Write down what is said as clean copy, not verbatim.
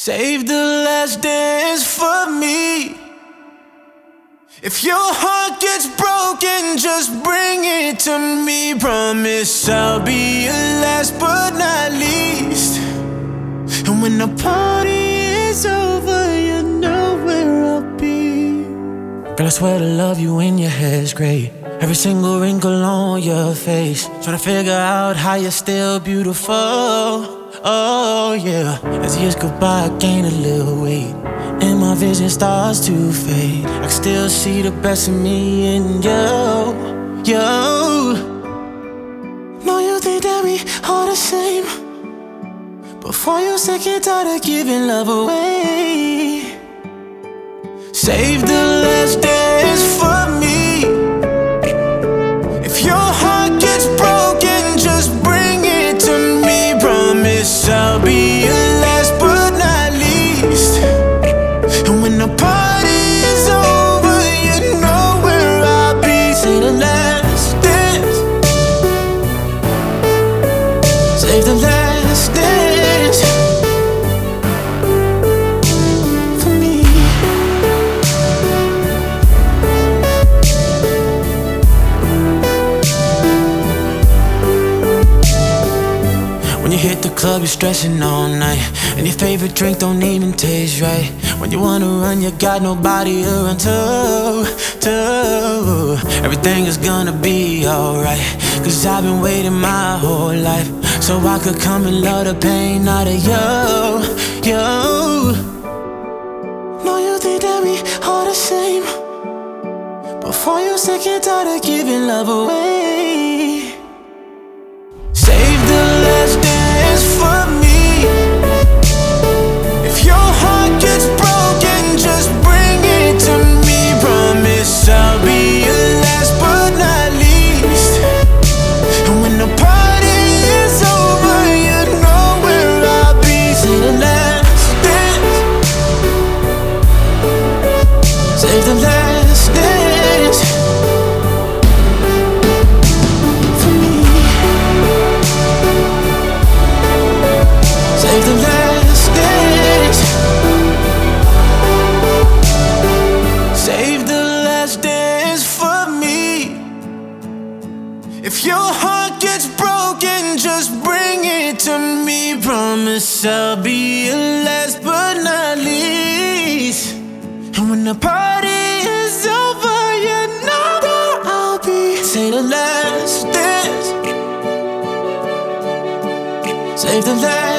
Save the last dance for me. If your heart gets broken, just bring it to me. Promise I'll be your last but not least. And when the party is over, you know where I'll be. Girl, I swear to love you when your hair's gray, every single wrinkle on your face, trying to figure out how you're still beautiful. Oh yeah. As years go by, I gain a little weight and my vision starts to fade. I can still see the best in me and you. Know you think that we are the same, before you sick and tired of giving love away. Save the last dance for me. If your heart gets broken, just bring it to me. Promise I'll be your last but not least. And when the party is over, you know where I'll be. Say the last dance. Save the last dance for me. When you hit the club, you're stressing all night, and your favorite drink don't even taste right. When you wanna run, you got nobody to run to. Everything is gonna be alright, cause I've been waiting my whole life, so I could come and love the pain out of you. Know you think that we are the same, before you sick and tired of giving love away. Save the last dance for me. If your heart gets broken, just bring it to me. Promise I'll be your last but not least. And when the party is over, you know where I'll be. Say the last dance. Save the last dance for me. Save the last dance. Save the last dance for me. If your heart gets broken, just bring it to me. Promise I'll be your last but not least. And when the party is over, you know that I'll be. Say the last dance. Save the last